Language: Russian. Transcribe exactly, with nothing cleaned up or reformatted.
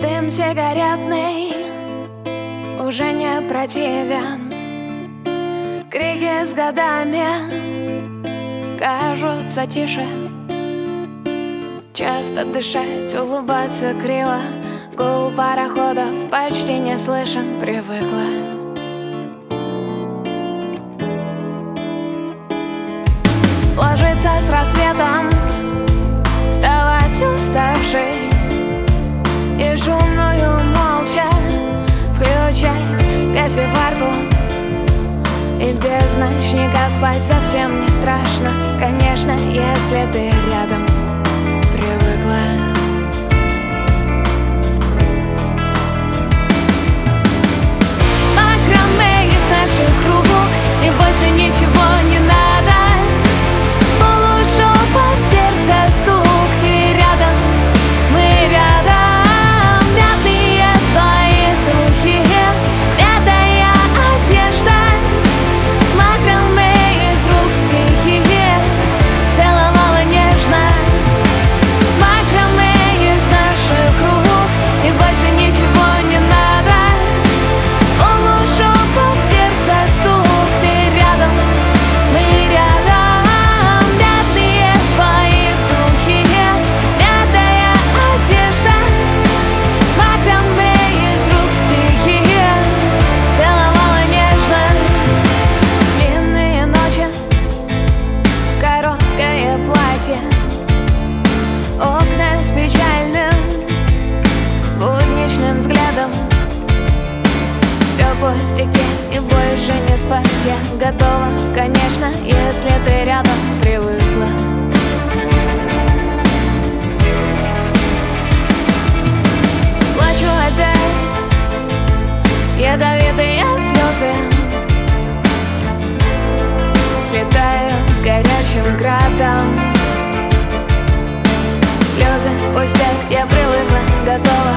Дым сигаретный уже не противен. Крики с годами кажутся тише. Часто дышать, улыбаться криво. Гул пароходов почти не слышен, привыкла. Ложиться с рассветом, вставать уставший и шумную молча включать кофеварку. И без ночника спать совсем не страшно, конечно, если ты рядом, привыкла. Макраме из наших рук, и больше ничего не надо. Полушепот, сердца стук, ты рядом, мы рядом. Мятные твои духи, мятая одежда. Макраме из рук стихи, целовала нежно. Макраме из наших рук, и больше ничего не надо. Полушепот, сердца стук, ты рядом, мы рядом. Мятные твои духи, мятая одежда. Макраме из рук стихи, целовала нежно. Длинные ночи, короткое платье, окна с печальным будничным взглядом. Все пустяки и больше не спать я готова, конечно, если ты рядом, привыкла. Плачу опять, ядовитые слезы, слетаю горячим градом. Слезы пустяк, я привыкла, готова,